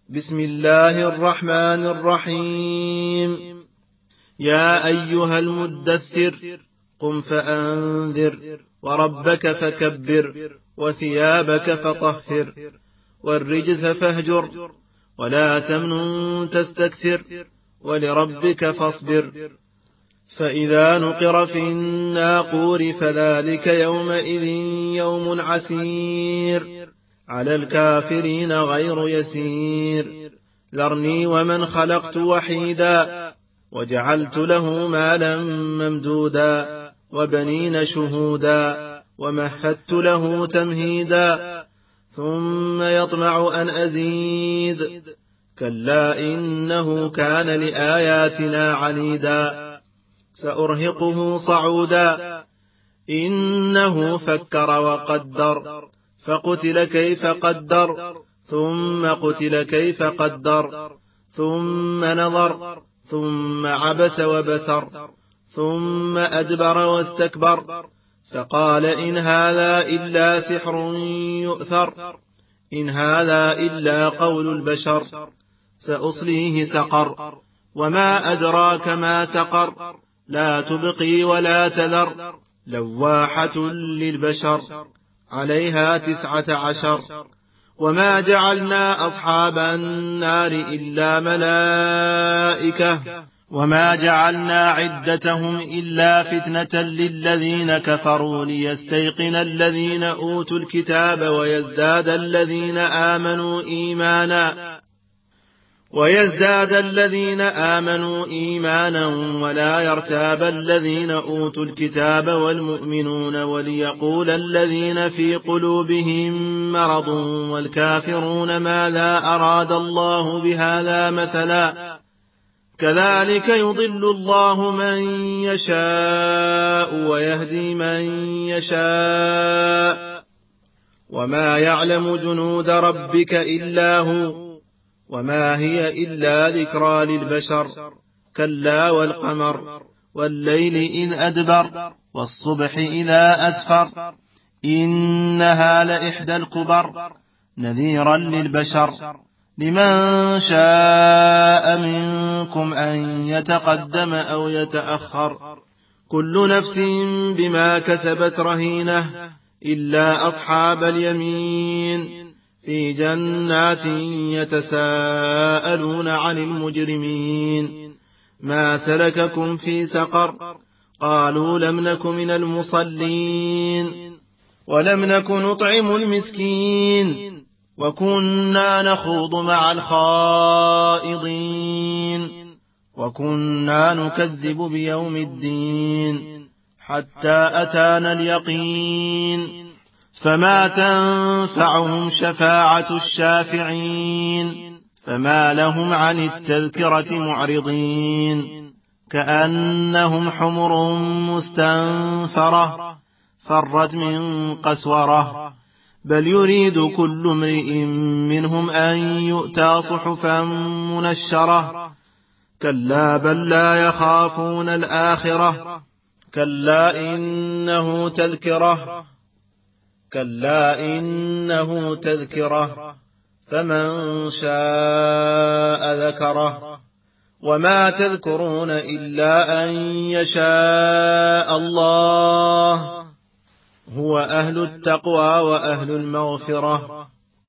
بسم الله الرحمن الرحيم. يا أيها المدثر قم فأنذر وربك فكبر وثيابك فطهر والرجز فاهجر ولا تمنن تستكثر ولربك فاصبر. فإذا نقر في الناقور فذلك يومئذ يوم عسير على الكافرين غير يسير. ذرني ومن خلقت وحيدا وجعلت له مالا ممدودا وبنين شهودا ومهدت له تمهيدا ثم يطمع أن أزيد كلا إنه كان لآياتنا عنيدا سأرهقه صعودا إنه فكر وقدر فقتل كيف قدر ثم قتل كيف قدر ثم نظر ثم عبس وبسر ثم أدبر واستكبر فقال إن هذا إلا سحر يؤثر إن هذا إلا قول البشر سأصليه سقر وما أدراك ما سقر لا تبقي ولا تذر لواحة للبشر عليها 19. وما جعلنا أصحاب النار إلا ملائكة وما جعلنا عدتهم إلا فتنة للذين كفروا ليستيقن الذين أوتوا الكتاب ويزداد الذين آمنوا إيمانا ولا يرتاب الذين أوتوا الكتاب والمؤمنون وليقول الذين في قلوبهم مرض والكافرون ماذا أراد الله بهذا مثلا كذلك يضل الله من يشاء ويهدي من يشاء وما يعلم جنود ربك إلا هو وما هي إلا ذكرى للبشر كلا والقمر والليل إذ أدبر والصبح إذا أسفر إنها لإحدى الكبر نذيرا للبشر لمن شاء منكم أن يتقدم أو يتأخر كل نفس بما كسبت رهينة إلا أصحاب اليمين في جنات يتساءلون عن المجرمين ما سلككم في سقر قالوا لم نك من المصلين ولم نك نطعم المسكين وكنا نخوض مع الخائضين وكنا نكذب بيوم الدين حتى أتانا اليقين فما تنفعهم شفاعة الشافعين فما لهم عن التذكرة معرضين كأنهم حمر مستنفرة فرت من قسورة بل يريد كل امرئ منهم أن يؤتى صحفا منشرة كلا بل لا يخافون الآخرة كلا إنه تذكرة فمن شاء ذكره وما تذكرون إلا أن يشاء الله هو أهل التقوى وأهل المغفرة